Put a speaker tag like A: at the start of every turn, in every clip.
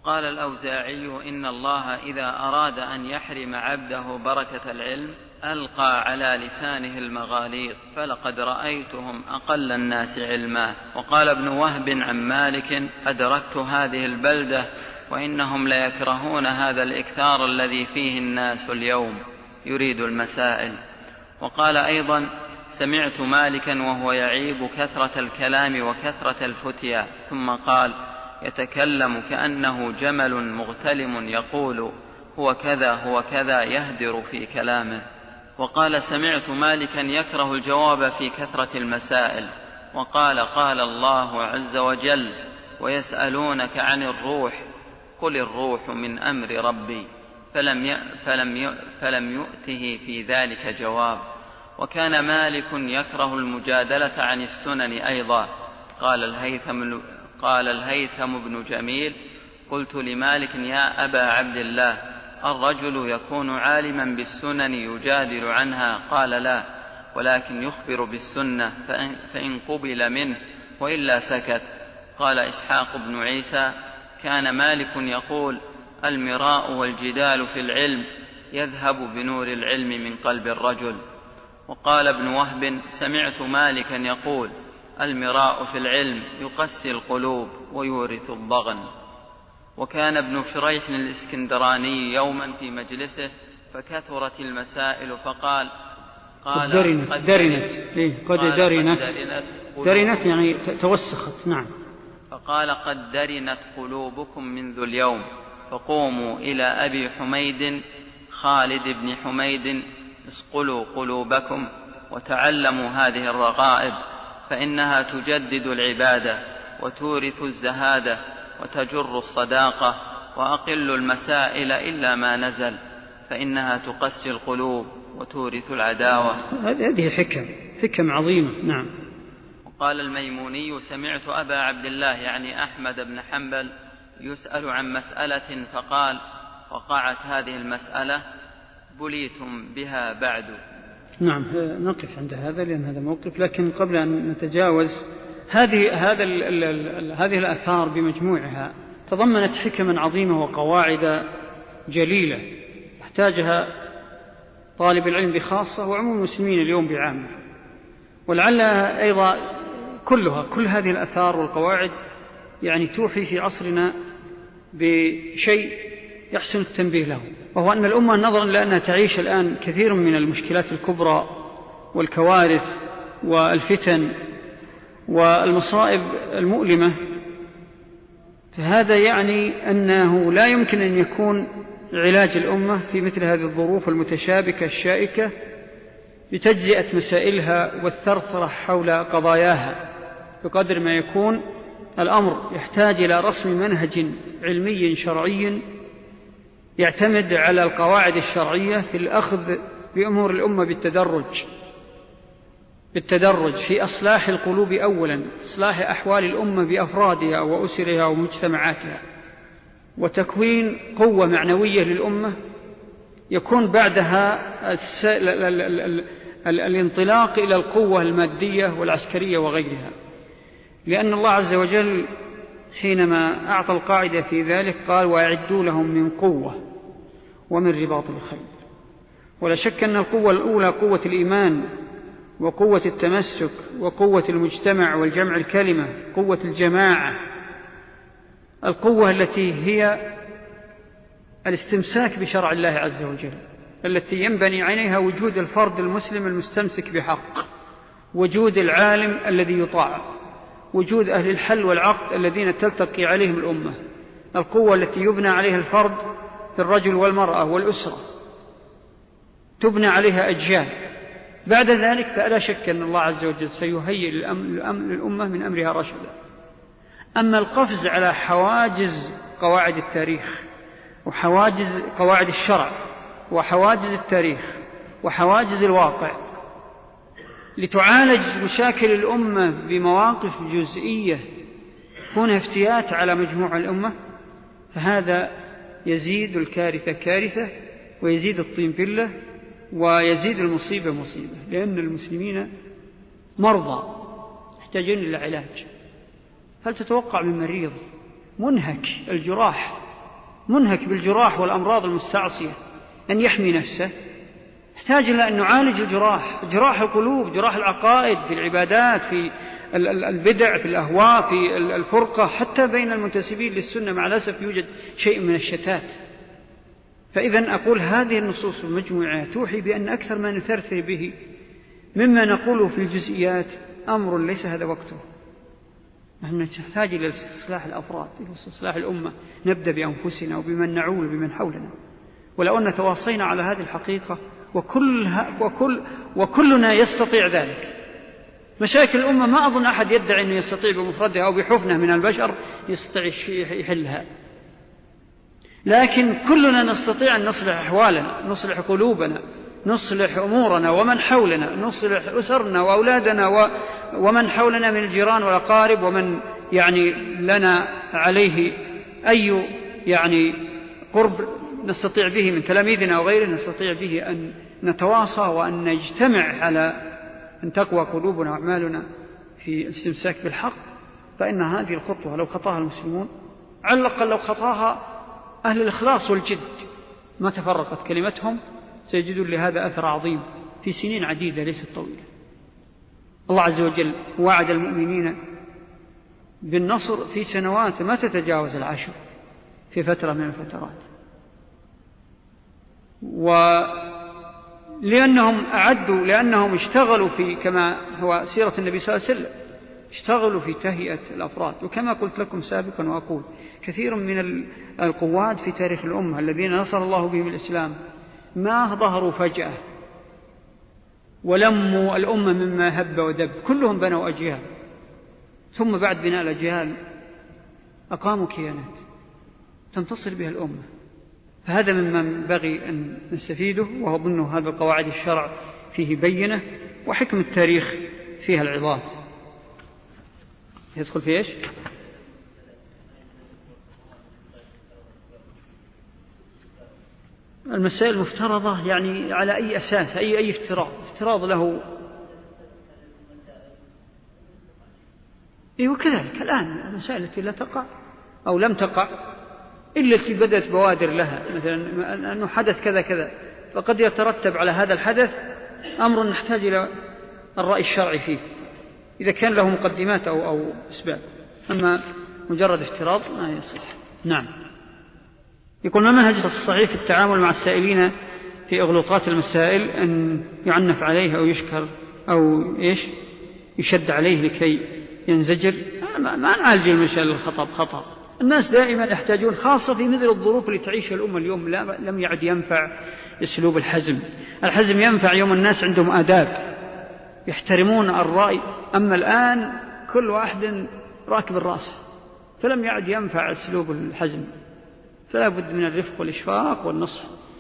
A: وقال الأوزاعي إن الله إذا أراد أن يحرم عبده بركة العلم ألقى على لسانه المغاليط، فلقد رأيتهم أقل الناس علما. وقال ابن وهب عن مالك: أدركت هذه البلدة وإنهم ليكرهون هذا الإكثار الذي فيه الناس اليوم، يريد المسائل. وقال أيضا: سمعت مالكا وهو يعيب كثرة الكلام وكثرة الفتيا، ثم قال: يتكلم كأنه جمل مغتلم يقول هو كذا هو كذا، يهدر في كلامه. وقال: سمعت مالكا يكره الجواب في كثرة المسائل. وقال: قال الله عز وجل: ويسألونك عن الروح قل الروح من أمر ربي، فلم يؤته في ذلك جواب. وكان مالك يكره المجادلة عن السنن أيضا. قال الهيثم بن جميل: قلت لمالك: يا أبا عبد الله، الرجل يكون عالما بالسنن يجادل عنها؟ قال: لا، ولكن يخبر بالسنة فإن قبل منه وإلا سكت. قال إسحاق بن عيسى: كان مالك يقول: المراء والجدال في العلم يذهب بنور العلم من قلب الرجل. وقال ابن وهب: سمعت مالكا يقول: المراء في العلم يقسي القلوب ويورث الضغن. وكان ابن شريح الإسكندراني يوما في مجلسه فكثرت المسائل فقال:
B: درنت يعني توسخت. نعم.
A: فقال: قد درنت قلوبكم منذ اليوم، فقوموا إلى أبي حميد خالد بن حميد اسقلوا قلوبكم وتعلموا هذه الرغائب، فإنها تجدد العبادة وتورث الزهادة وتجر الصداقة، وأقل المسائل إلا ما نزل، فإنها تقسي القلوب وتورث العداوة.
B: هذه حكم عظيمة. نعم.
A: وقال الميموني: سمعت أبا عبد الله يعني أحمد بن حنبل يسأل عن مسألة فقال: وقعت هذه المسألة بليتم بها بعد.
B: نعم، نقف عند هذا لأن هذا موقف، لكن قبل أن نتجاوز هذه الآثار بمجموعها تضمنت حكما عظيمة وقواعد جليلة يحتاجها طالب العلم بخاصة وعموم المسلمين اليوم بعامة. ولعل أيضا كل هذه الآثار والقواعد يعني توحي في عصرنا بشيء يحسن التنبيه له، وهو أن الأمة نظرا لأنها تعيش الآن كثير من المشكلات الكبرى والكوارث والفتن والمصائب المؤلمة، فهذا يعني أنه لا يمكن أن يكون علاج الأمة في مثل هذه الظروف المتشابكة الشائكة بتجزئة مسائلها والثرثرة حول قضاياها، بقدر ما يكون الأمر يحتاج إلى رسم منهج علمي شرعي يعتمد على القواعد الشرعية في الأخذ بأمور الأمة بالتدرج في إصلاح القلوب أولا، إصلاح أحوال الأمة بأفرادها وأسرها ومجتمعاتها، وتكوين قوة معنوية للأمة يكون بعدها الانطلاق إلى القوة المادية والعسكرية وغيرها. لأن الله عز وجل حينما أعطى القاعدة في ذلك قال: وأعدوا لهم من قوة ومن رباط الخيل. ولا شك أن القوة الأولى قوة الإيمان وقوة التمسك وقوة المجتمع والجمع الكلمة، قوة الجماعة، القوة التي هي الاستمساك بشرع الله عز وجل، التي ينبني عليها وجود الفرد المسلم المستمسك بحق، وجود العالم الذي يطاع، وجود أهل الحل والعقد الذين تلتقي عليهم الأمة، القوة التي يبنى عليها الفرد الرجل والمرأة والأسرة، تبنى عليها أجيال. بعد ذلك فلا شك أن الله عز وجل سيهيئ للأمة من أمرها رشدا. أما القفز على حواجز قواعد التاريخ وحواجز قواعد الشرع وحواجز التاريخ وحواجز الواقع لتعالج مشاكل الأمة بمواقف جزئية هنا افتيات على مجموع الأمة، فهذا يزيد الكارثة كارثة ويزيد الطين بلة ويزيد المصيبة مصيبة، لأن المسلمين مرضى يحتاجون إلى علاج. هل تتوقع من مريض منهك الجراح منهك بالجراح والأمراض المستعصية أن يحمي نفسه، يحتاج إلى أن نعالج الجراح، جراح القلوب، جراح العقائد، في العبادات، في البدع، في الأهواء، في الفرقة، حتى بين المنتسبين للسنة مع الأسف يوجد شيء من الشتات. فإذا أقول هذه النصوص المجموعة توحي بأن أكثر ما نثرثر به مما نقوله في الجزئيات أمر ليس هذا وقته. نحن نحتاج إلى استصلاح الأفراد، إلى استصلاح الأمة، نبدأ بأنفسنا وبمن نعول وبمن حولنا. ولو أن تواصينا على هذه الحقيقة وكلنا يستطيع ذلك. مشاكل الأمة ما أظن أحد يدعي أنه يستطيع بمفردها أو بحفنة من البشر يستطيع يحلها، لكن كلنا نستطيع أن نصلح أحوالنا، نصلح قلوبنا، نصلح أمورنا ومن حولنا، نصلح أسرنا وأولادنا ومن حولنا من الجيران والأقارب، ومن يعني لنا عليه أي يعني قرب نستطيع به من تلاميذنا وغيره، نستطيع به أن نتواصى وأن نجتمع على أن تقوى قلوبنا وأعمالنا في الاستمساك بالحق. فإن هذه الخطوة لو خطاها المسلمون، على الأقل لو خطاها أهل الإخلاص والجد، ما تفرقت كلمتهم، سيجدون لهذا أثر عظيم في سنين عديدة ليست طويلة. الله عز وجل وعد المؤمنين بالنصر في سنوات ما تتجاوز 10 في فترة من الفترات، لأنهم اشتغلوا في، كما هو سيرة النبي صلى الله عليه وسلم، اشتغلوا في تهيئة الأفراد. وكما قلت لكم سابقا وأقول، كثير من القواد في تاريخ الأمة الذين نصر الله بهم الإسلام ما ظهروا فجأة ولموا الأمة مما هب ودب، كلهم بنوا أجيال، ثم بعد بناء الأجيال أقاموا كيانات تنتصر بها الأمة. فهذا مما ينبغي أن نستفيده، وأظن هذا قواعد الشرع فيه بينة، وحكم التاريخ فيها العظات. يدخل في إيش؟ المسائل المفترضة يعني على أي أساس؟ أي افتراض له؟ وكذلك الآن المسائل التي لا تقع أو لم تقع إلا التي بدأت بوادر لها، مثلا أنه حدث كذا كذا، فقد يترتب على هذا الحدث أمر نحتاج إلى الرأي الشرعي فيه إذا كان له مقدمات أو أسباب. أما مجرد افتراض ما يصح. نعم. يقول: ما منهج الصحيح في التعامل مع السائلين في إغلاقات المسائل، أن يعنف عليه أو يشكر أو يشد عليه لكي ينزجر؟ ما نعالج المسائل الخطأ. الناس دائما يحتاجون، خاصة في مثل الظروف اللي تعيشها الأمة اليوم، لم يعد ينفع أسلوب الحزم ينفع يوم الناس عندهم آداب يحترمون الرأي. أما الآن كل واحد راكب الرأس، فلم يعد ينفع أسلوب الحزم. فلا بد من الرفق والإشفاق والنصح،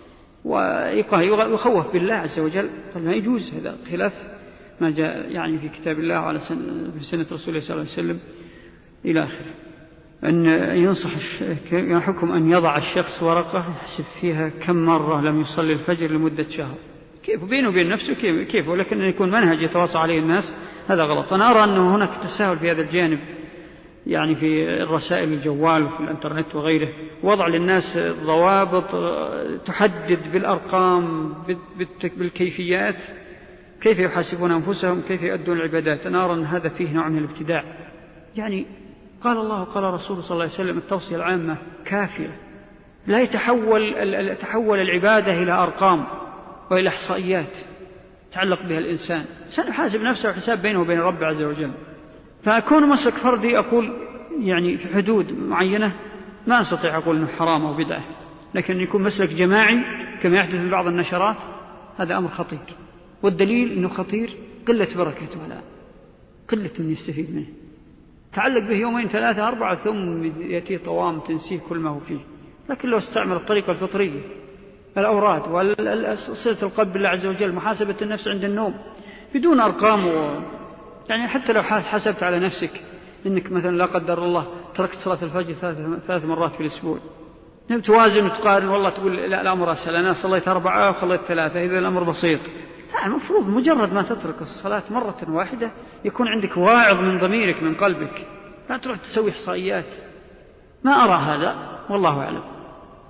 B: ويخوف بالله عز وجل. ما يجوز هذا، خلاف ما جاء يعني في كتاب الله وعلى في سنة رسوله صلى الله عليه وسلم إلى آخره. أن ينصح حكم أن يضع الشخص ورقة يحسب فيها كم مرة لم يصلي الفجر لمدة شهر. كيف بينه وبين نفسه؟ كيف ولكن يكون منهج يتواصى عليه الناس، هذا غلط. أنا أرى أنه هناك تساهل في هذا الجانب، يعني في الرسائل الجوال وفي الانترنت وغيره، وضع للناس ضوابط تحدد بالأرقام بالكيفيات كيف يحاسبون أنفسهم، كيف يؤدون العبادات. أنا أرى أن هذا فيه نوع من الابتداع. يعني قال الله وقال رسوله صلى الله عليه وسلم، التوصية العامة كافية، لا تحول العبادة إلى أرقام وإلى إحصائيات تعلق بها الإنسان. سنحاسب نفسه وحساب بينه وبين رب عز وجل. فأكون مسلك فردي أقول يعني في حدود معينة، ما أستطيع أقول أنه حرام أو بدعة، لكن يكون مسلك جماعي كما يحدث في بعض النشرات، هذا أمر خطير. والدليل أنه خطير قلة بركته، لا قلة من يستفيد منه، تعلق به 2 3 4 ثم يأتي طوام تنسيه كل ما هو فيه. لكن لو استعمل الطريقة الفطرية، الأوراد وصلة القلب بالله عز وجل، محاسبة النفس عند النوم بدون أرقام يعني حتى لو حسبت على نفسك إنك مثلا لا قدر الله تركت صلاة الفجر 3 مرات في الأسبوع، توازن وتقارن، والله تقول لا الأمر أسهل، أنا صليت 4 وخليت 3، إذا الأمر بسيط. المفروض مجرد ما تترك الصلاة مرة واحدة يكون عندك واعظ من ضميرك من قلبك، لا تروح تسوي إحصائيات. ما أرى هذا، والله أعلم.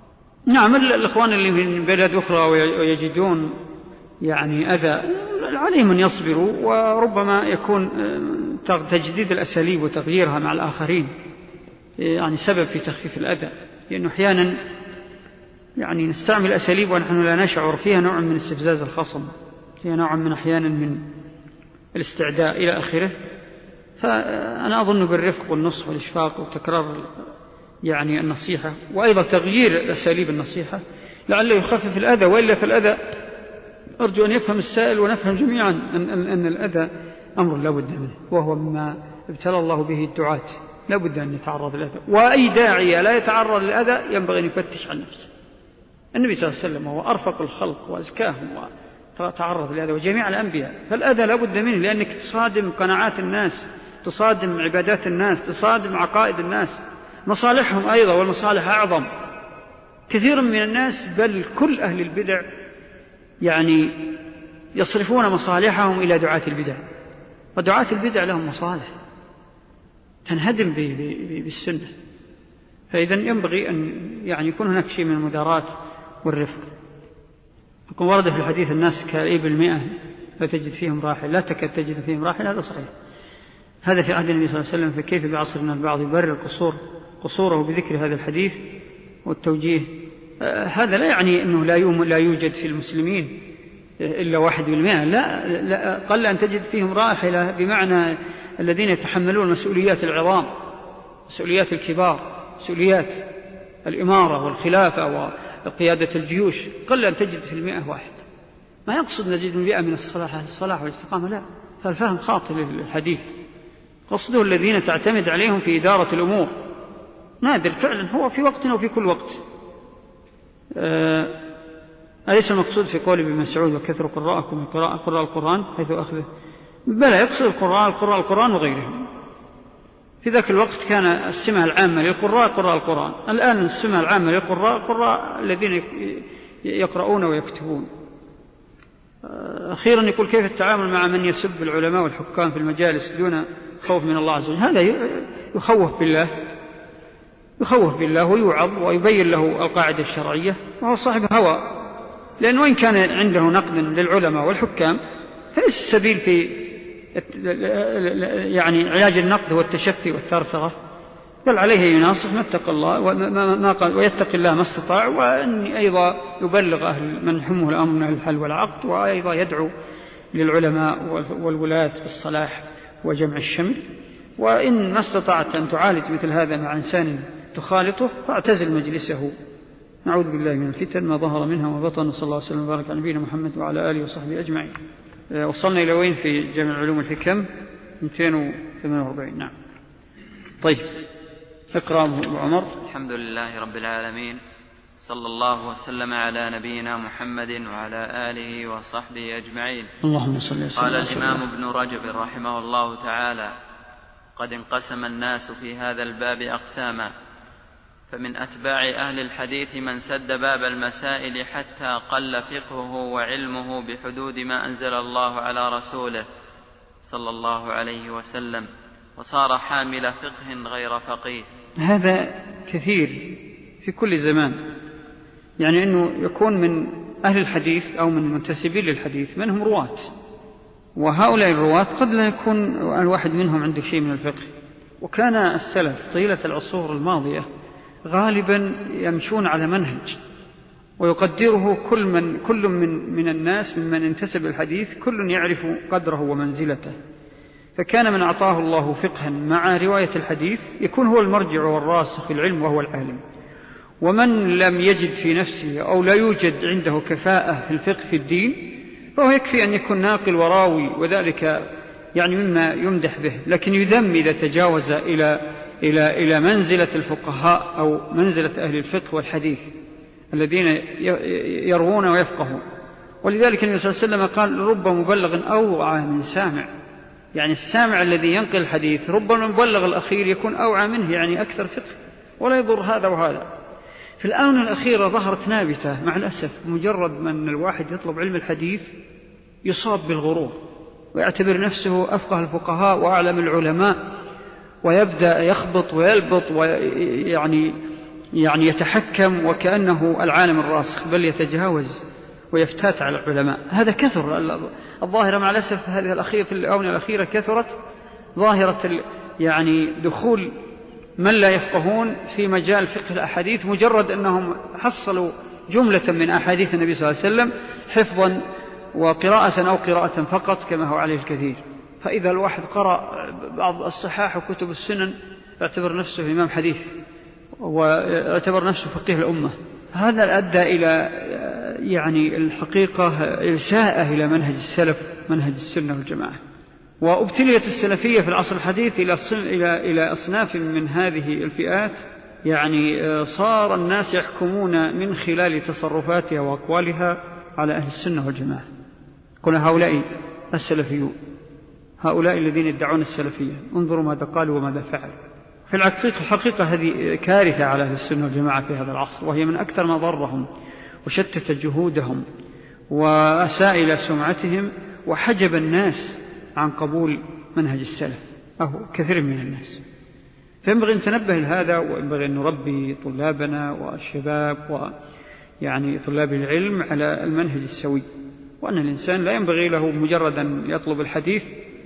B: نعم، الإخوان اللي من بلاد أخرى ويجدون يعني أذى عليهم أن يصبروا، وربما يكون تجديد الأساليب وتغييرها مع الآخرين يعني سبب في تخفيف الأذى، لأنه أحيانا يعني نستعمل أساليب ونحن لا نشعر، فيها نوع من استفزاز الخصم، فيها نوع من أحيانا من الاستعداء إلى آخره. فأنا أظن بالرفق والنصح والإشفاق وتكرار يعني النصيحة، وأيضا تغيير أساليب النصيحة لعله يخفف الأذى، وإلا فالأذى أرجو أن يفهم السائل ونفهم جميعا أن الأذى أمر لا بد منه، وهو مما ابتلى الله به الدعاة، لا بد أن يتعرض للأذى، وأي داعية لا يتعرض للأذى ينبغي أن يفتش عن نفسه. النبي صلى الله عليه وسلم هو أرفق الخلق وأزكاهم وتعرض للأذى، وجميع الأنبياء، فالأذى لا بد منه، لأنك تصادم قناعات الناس، تصادم عبادات الناس، تصادم عقائد الناس، مصالحهم أيضا، والمصالح أعظم. كثير من الناس بل كل أهل البدع يعني يصرفون مصالحهم إلى دعاة البدع، ودعاة البدع لهم مصالح تنهدم بالسنة. فإذا ينبغي أن يعني يكون هناك شيء من المدارات والرفق. يكون ورد في الحديث الناس كالإبل 100 لا تجد فيهم راحل، لا تكاد تجد فيهم راحل، هذا صحيح. هذا في عهد النبي صلى الله عليه وسلم، فكيف بعصرنا البعض يبرر قصوره بذكر هذا الحديث والتوجيه؟ هذا لا يعني أنه لا يوجد في المسلمين إلا 1%، لا قل أن تجد فيهم راحلة، بمعنى الذين يتحملون مسؤوليات العظام، مسؤوليات الكبار، مسؤوليات الإمارة والخلافة وقيادة الجيوش، قل أن تجد في 100 واحد. ما يقصد نجد 100 من الصلاح والاستقامة، لا، فالفهم خاطئ للحديث. قصده الذين تعتمد عليهم في إدارة الأمور، نادر فعلا، هو في وقتنا وفي كل وقت. أليس المقصود في قول ابن مسعود وكثروا قراءكم قراء القرآن حيث أخذه؟ بلى، يقصد القرآن وغيرهم. في ذاك الوقت كان السمة العامة للقراء قراء القرآن، الآن السمة العامة للقراء الذين يقرؤون ويكتبون. أخيرا يقول كيف التعامل مع من يسب العلماء والحكام في المجالس دون خوف من الله عز وجل؟ هذا يخوف بالله ويوعظ ويبين له القاعدة الشرعية، وهو صاحب هوى، لأنه وإن كان عنده نقد للعلماء والحكام فليس السبيل في يعني علاج النقد هو التشفي والثرثرة، بل عليه يناصح ما اتقى الله ويتقي الله ما استطاع، وأن أيضا يبلغ أهل من حمه الأمر من الحل والعقد، وأيضا يدعو للعلماء والولاة بالصلاح وجمع الشمل. وإن ما استطعت أن تعالج مثل هذا مع إنسان تخالطه فاعتزل مجلسه. نعوذ بالله من الفتن ما ظهر منها وبطن. صلى الله عليه وسلم وبارك على نبينا محمد وعلى آله وصحبه أجمعين. وصلنا إلى وين في جامع العلوم والحكم؟ 248. نعم. طيب، اقرأ أبو عمر.
A: الحمد لله رب العالمين، صلى الله وسلم على نبينا محمد وعلى آله وصحبه أجمعين.
B: اللهم صل وسلم.
A: قال الإمام ابن رجب رحمه الله تعالى: قد انقسم الناس في هذا الباب أقساما، فمن أتباع أهل الحديث من سد باب المسائل حتى قل فقهه وعلمه بحدود ما أنزل الله على رسوله صلى الله عليه وسلم، وصار حامل فقه غير فقيه.
B: هذا كثير في كل زمان، يعني أنه يكون من أهل الحديث أو من المنتسبين للحديث منهم رواة، وهؤلاء الرواة قد لا يكون الواحد منهم عنده شيء من الفقه. وكان السلف طيلة العصور الماضية غالبا يمشون على منهج ويقدره كل من الناس ممن انتسب الحديث، كل يعرف قدره ومنزلته. فكان من أعطاه الله فقها مع رواية الحديث يكون هو المرجع والراسخ في العلم وهو العالم، ومن لم يجد في نفسه أو لا يوجد عنده كفاءة في الفقه في الدين فهو يكفي أن يكون ناقل وراوي، وذلك يعني مما يمدح به، لكن يذم إذا تجاوز إلى منزلة الفقهاء أو منزلة أهل الفقه والحديث الذين يروون ويفقهون. ولذلك النبي صلى الله عليه وسلم قال: رب مبلغ أوعى من سامع، يعني السامع الذي ينقل الحديث ربما المبلغ الأخير يكون أوعى منه، يعني أكثر فقه، ولا يضر هذا وهذا. في الآونة الأخيرة ظهرت نابتة مع الأسف، مجرد من الواحد يطلب علم الحديث يصاب بالغرور ويعتبر نفسه أفقه الفقهاء وأعلم العلماء، ويبدأ يخبط ويلبط ويعني يعني يتحكم وكأنه العالم الراسخ، بل يتجاوز ويفتات على العلماء. هذا كثر الظاهرة مع الأسف. هذه الأخيرة في الآونة الأخيرة كثرت ظاهرة يعني دخول من لا يفقهون في مجال فقه الأحاديث مجرد أنهم حصلوا جملة من أحاديث النبي صلى الله عليه وسلم حفظا وقراءة أو قراءة فقط كما هو عليه الكثير. فإذا الواحد قرأ بعض الصحاح وكتب السنن يعتبر نفسه إمام حديث ويعتبر نفسه فقيه الأمة. هذا أدى إلى يعني الحقيقة إلساءه إلى منهج السلف، منهج السنة والجماعة. وابتليت السلفية في العصر الحديث إلى أصناف من هذه الفئات، يعني صار الناس يحكمون من خلال تصرفاتها وأقوالها على أهل السنة والجماعة. كنا هؤلاء السلفيون، هؤلاء الذين يدعون السلفية، انظروا ماذا قالوا وماذا فعلوا. في الحقيقة هذه كارثة على أهل السنة والجماعة في هذا العصر، وهي من أكثر ما ضرهم وشتت جهودهم وأساء إلى سمعتهم وحجب الناس عن قبول منهج السلف أو كثير من الناس. فينبغي أن نتنبه لهذا، وينبغي أن نربي طلابنا والشباب ويعني طلاب العلم على المنهج السوي، وأن الإنسان لا ينبغي له مجرد أن يطلب الحديث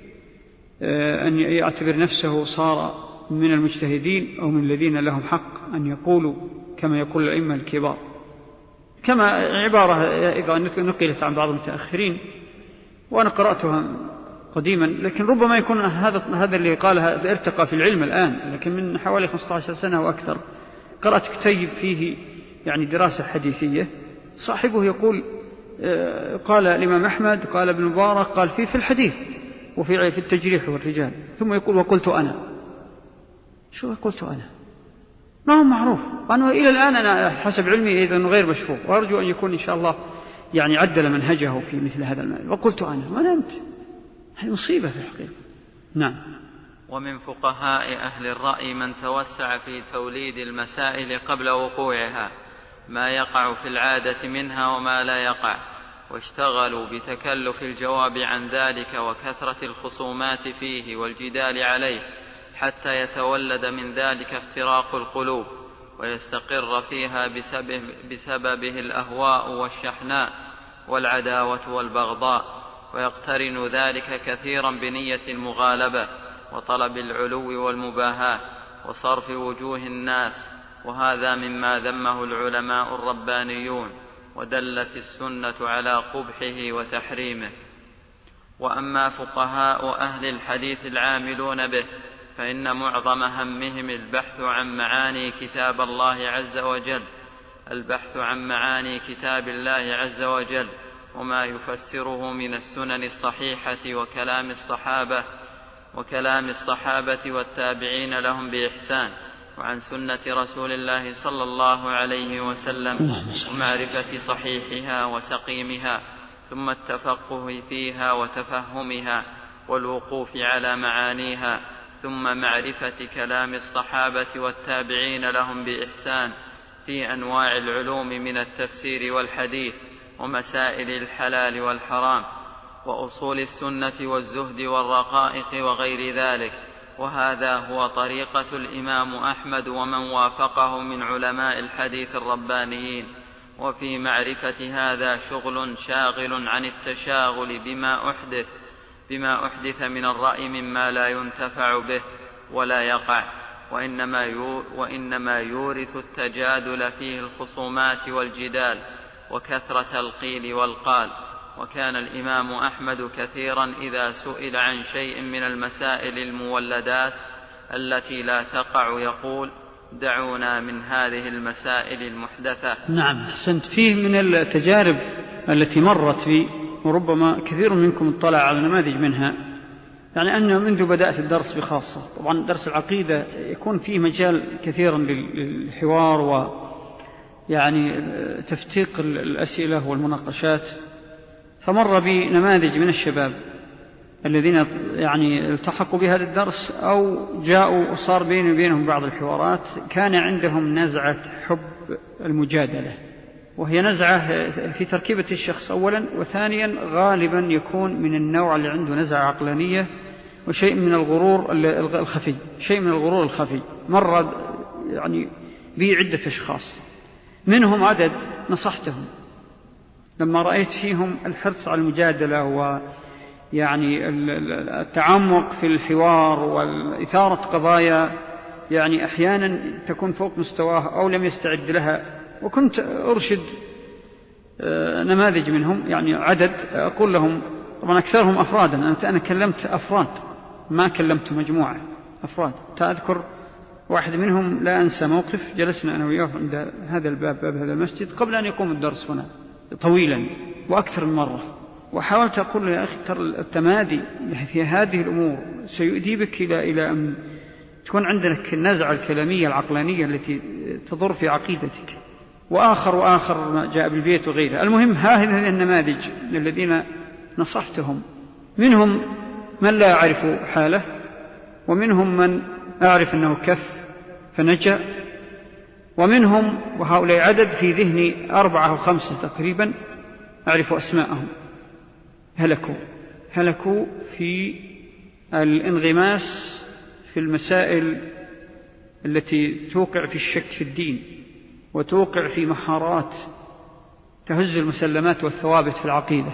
B: أن يعتبر نفسه صار من المجتهدين أو من الذين لهم حق أن يقولوا كما يقول الأئمة الكبار. كما عبارة إذا نقلت عن بعض المتأخرين وأنا قرأتها قديما، لكن ربما يكون هذا اللي قالها ارتقى في العلم الآن، لكن من حوالي 15 سنة وأكثر قرأت كتيب فيه يعني دراسة حديثية. صاحبه يقول قال الإمام أحمد، قال ابن مبارك، قال في الحديث وفي التجريح والرجال، ثم يقول وقلت أنا. شو قلت أنا؟ ما هو معروف. وأنا إلى الآن أنا حسب علمي إذن غير مشهور، وأرجو أن يكون إن شاء الله يعني عدل منهجه في مثل هذا المال. وقلت أنا ما نمت، هذه مصيبة في الحقيقة. نعم.
A: ومن فقهاء أهل الرأي من توسع في توليد المسائل قبل وقوعها، ما يقع في العادة منها وما لا يقع، واشتغلوا بتكلف الجواب عن ذلك وكثرة الخصومات فيه والجدال عليه، حتى يتولد من ذلك افتراق القلوب ويستقر فيها بسببه الأهواء والشحناء والعداوة والبغضاء، ويقترن ذلك كثيرا بنية المغالبة وطلب العلو والمباهاة وصرف وجوه الناس، وهذا مما ذمه العلماء الربانيون، ودلت السنة على قبحه وتحريمه. وأما فقهاء أهل الحديث العاملون به فإن معظم همهم البحث عن معاني كتاب الله عز وجل، البحث عن معاني كتاب الله عز وجل وما يفسره من السنن الصحيحة وكلام الصحابة والتابعين لهم بإحسان، وعن سنة رسول الله صلى الله عليه وسلم، ومعرفة صحيحها وسقيمها، ثم التفقه فيها وتفهمها والوقوف على معانيها، ثم معرفة كلام الصحابة والتابعين لهم بإحسان في أنواع العلوم من التفسير والحديث ومسائل الحلال والحرام وأصول السنة والزهد والرقائق وغير ذلك. وهذا هو طريقة الإمام أحمد ومن وافقه من علماء الحديث الربانيين. وفي معرفة هذا شغل شاغل عن التشاغل بما أحدث من الرأي مما لا ينتفع به ولا يقع، وإنما يورث التجادل فيه الخصومات والجدال وكثرة القيل والقال. وكان الإمام أحمد كثيرا إذا سئل عن شيء من المسائل المولدات التي لا تقع يقول دعونا من هذه المسائل المحدثة.
B: نعم، أحسنت. فيه من التجارب التي مرت بي، وربما كثير منكم اطلع على نماذج منها، يعني أنه منذ بدأت الدرس بخاصة، طبعا درس العقيدة يكون فيه مجال كثيرا للحوار ويعني تفتيق الأسئلة والمناقشات، فمر بي نماذج من الشباب الذين يعني التحقوا بهذا الدرس أو جاءوا وصار بيني وبينهم بعض الحوارات، كان عندهم نزعة حب المجادلة، وهي نزعة في تركيبة الشخص أولا، وثانيا غالبا يكون من النوع اللي عنده نزعة عقلانية وشيء من الغرور الخفي، شيء من الغرور الخفي. مرة يعني به عدة أشخاص، منهم عدد نصحتهم لما رأيت فيهم الحرص على المجادلة ويعني التعمق في الحوار والإثارة قضايا يعني أحيانا تكون فوق مستواه أو لم يستعد لها، وكنت أرشد نماذج منهم، يعني عدد أقول لهم، طبعا أكثرهم أفرادا، أنا كلمت أفراد ما كلمت مجموعة، أفراد. أذكر واحد منهم لا أنسى موقف، جلسنا أنا وياه عند هذا الباب، باب هذا المسجد، قبل أن يقوم الدرس هنا طويلا وأكثر من مرة، وحاولت أقول له يا أخي ترى التمادي في هذه الأمور سيؤدي بك إلى أن تكون عندك النزعة الكلامية العقلانية التي تضر في عقيدتك. وآخر جاء بالبيت وغيره. المهم هذه النماذج الذين نصحتهم، منهم من لا أعرف حاله، ومنهم من أعرف أنه كف فنجا، ومنهم وهؤلاء عدد في ذهني 4 أو 5 تقريبا أعرف أسماءهم هلكوا في الانغماس في المسائل التي توقع في الشك في الدين وتوقع في محارات تهز المسلمات والثوابت في العقيدة.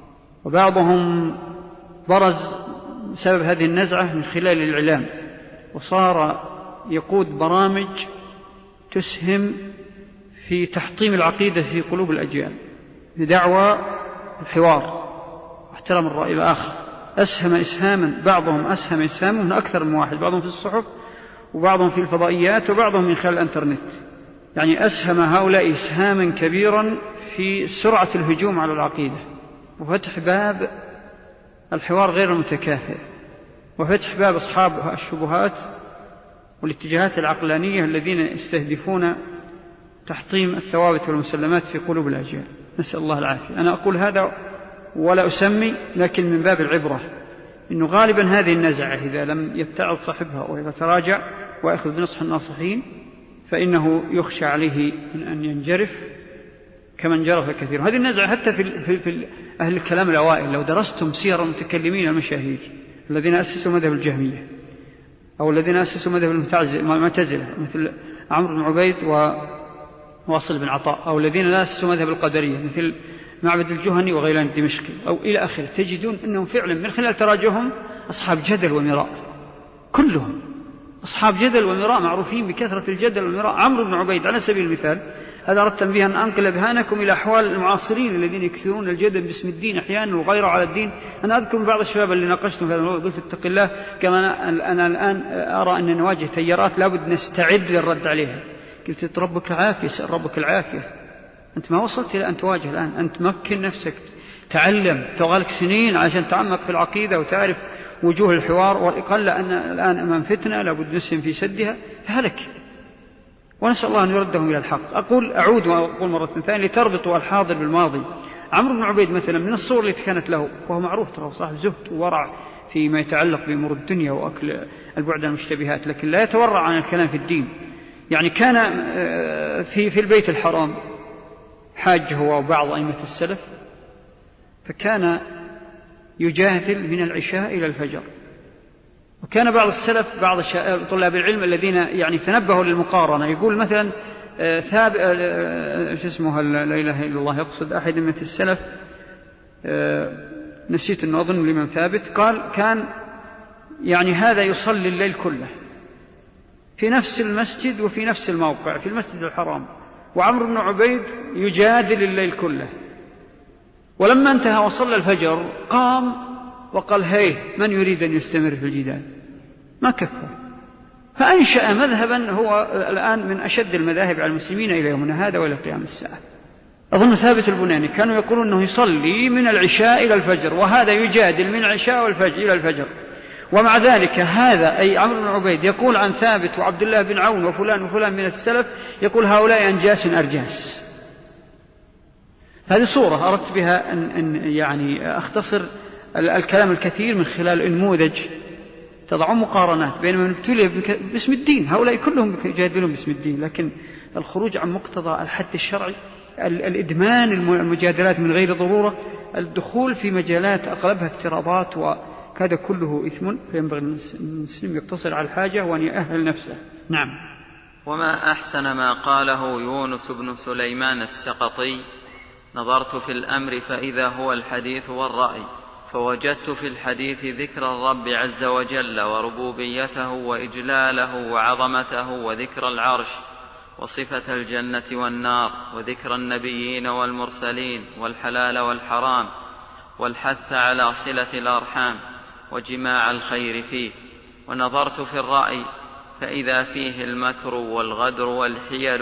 B: وبعضهم برز بسبب هذه النزعة من خلال الإعلام، وصار يقود برامج تسهم في تحطيم العقيدة في قلوب الأجيال بدعوى الحوار واحترام الرأي الآخر. بعضهم أسهم إسهاما من أكثر من واحد، بعضهم في الصحف وبعضهم في الفضائيات وبعضهم من خلال الانترنت. يعني أسهم هؤلاء إسهاما كبيرا في سرعة الهجوم على العقيدة وفتح باب الحوار غير المتكافئ، وفتح باب أصحاب الشبهات والاتجاهات العقلانية الذين يستهدفون تحطيم الثوابت والمسلمات في قلوب الأجيال. نسأل الله العافية. أنا أقول هذا ولا أسمي، لكن من باب العبرة، إنه غالبا هذه النزعة إذا لم يبتعد صاحبها وإذا تراجع ويأخذ بنصح الناصحين فإنه يخشى عليه من أن ينجرف كما انجرف كثير. هذه النزعة حتى في أهل الكلام الأوائل، لو درستم سير المتكلمين المشاهير الذين أسسوا مذهب الجهمية أو الذين أسسوا مذهب المعتزلة مثل عمرو بن عبيد وواصل بن عطاء، أو الذين أسسوا مذهب القدرية مثل معبد الجهني وغيلان الدمشقي أو إلى آخره، تجدون أنهم فعلا من خلال تراجعهم أصحاب جدل ومراء، كلهم أصحاب جدل ومراء، معروفين بكثرة الجدل والمراء. عمرو بن عبيد على سبيل المثال، هذا أردت بها أن أنقل أذهانكم إلى أحوال المعاصرين الذين يكثرون الجدل باسم الدين أحيانا وغيره على الدين. أنا أذكر بعض الشباب اللي ناقشتهم في هذا الموضوع قلت اتق الله، كما أنا الآن أرى أن نواجه تيارات لابد نستعد للرد عليها. قلت ربك العافية، سأل ربك العافية، أنت ما وصلت إلى أن تواجه الآن، أنت مكن نفسك، تعلم، تغالك سنين عشان تعمق في العقيدة وتعرف وجوه الحوار، والإقل أن الآن أمام فتنة لابد نسهم في سدها، فهلك. ونسأل الله أن يردهم إلى الحق. أعود وأقول مرة ثانية لتربطوا الحاضر بالماضي. عمرو بن عبيد مثلا من الصور التي كانت له، وهو معروف ترى صاحب زهد وورع فيما يتعلق بأمور الدنيا وأكل البعد عن المشتبهات، لكن لا يتورع عن الكلام في الدين. يعني كان في البيت الحرام حاج هو وبعض أئمة السلف، فكان يجادل من العشاء إلى الفجر. وكان بعض السلف، بعض طلاب العلم الذين يعني تنبهوا للمقارنة، يقول مثلا لا إله إلا الله، يقصد أحد من السلف، نسيت أنه أظن لمن ثابت، قال كان يعني هذا يصلي الليل كله في نفس المسجد وفي نفس الموقع في المسجد الحرام، وعمرو بن عبيد يجادل الليل كله. ولما انتهى وصلى الفجر قام وقال هي من يريد أن يستمر في الجدال، ما كفى، فأنشأ مذهبا هو الآن من أشد المذاهب على المسلمين إلى يومنا هذا وإلى قيام الساعة. أظن ثابت البناني كانوا يقولون أنه يصلي من العشاء إلى الفجر، وهذا يجادل من العشاء والفجر إلى الفجر. ومع ذلك هذا أي عمرو بن عبيد يقول عن ثابت وعبد الله بن عون وفلان وفلان من السلف، يقول هؤلاء أنجاس أرجاس. هذه صورة أردت بها أن يعني أختصر الكلام الكثير من خلال انموذج تضع مقارنات بين من ابتلي باسم الدين، هؤلاء كلهم يجادلون باسم الدين، لكن الخروج عن مقتضى الحد الشرعي، الإدمان المجادلات من غير ضرورة، الدخول في مجالات أغلبها افتراضات، وهذا كله إثم، فينبغي المسلم يقتصر على الحاجة وأن يأهل نفسه. نعم.
A: وما أحسن ما قاله يونس بن سليمان السقطي: نظرت في الأمر فإذا هو الحديث والرأي، فوجدت في الحديث ذكر الرب عز وجل وربوبيته وإجلاله وعظمته، وذكر العرش، وصفة الجنة والنار، وذكر النبيين والمرسلين، والحلال والحرام، والحث على صلة الأرحام وجماع الخير فيه. ونظرت في الرأي فإذا فيه المكر والغدر والحيل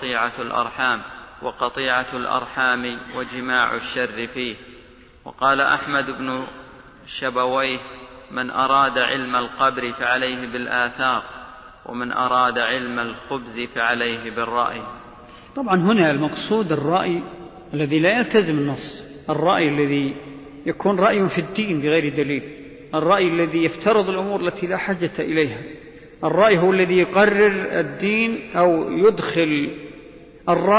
A: وقطيعة الأرحام وجماع الشر فيه. وقال أحمد بن شبويه: من أراد علم القبر فعليه بالآثار، ومن أراد علم الخبز فعليه بالرأي.
B: طبعا هنا المقصود الرأي الذي لا يلتزم النص، الرأي الذي يكون رأي في الدين بغير دليل، الرأي الذي يفترض الأمور التي لا حاجة إليها، الرأي هو الذي يقرر الدين أو يدخل الرأي